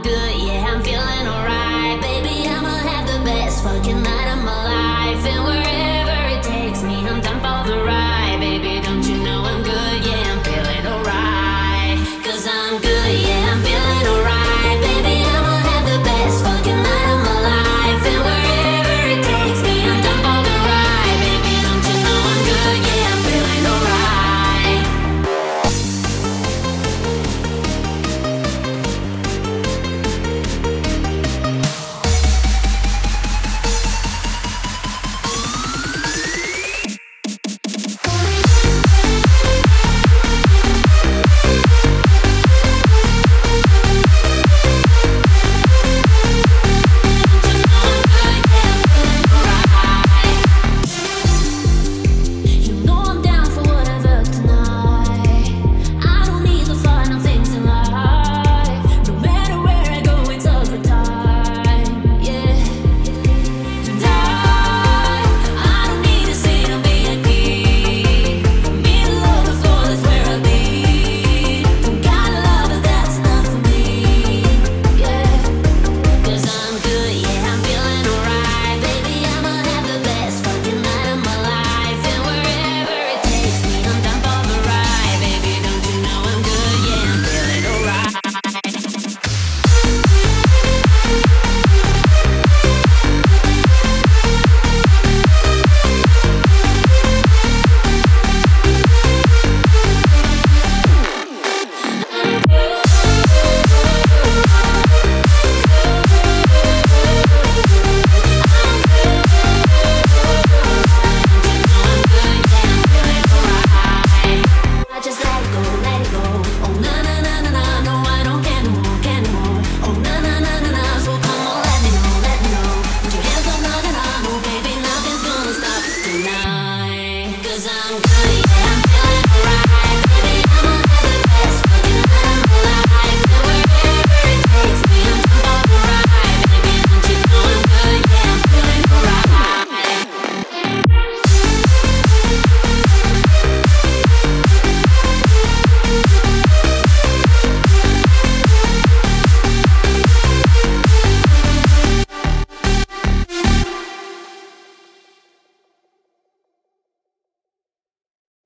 good, yeah, I'm feeling alright. Baby, I'ma have the best fucking night of my life. And wherever it takes me, I'm down for the ride. Baby, don't you know I'm good, yeah, I'm feeling alright. Cause I'm good, yeah, I'm feeling alright. Baby, I'ma have the best fucking night of my life. And wherever it takes me, I'm down for the ride. Baby, don't you know I'm good, yeah, I'm feeling alright. Cause I'm good.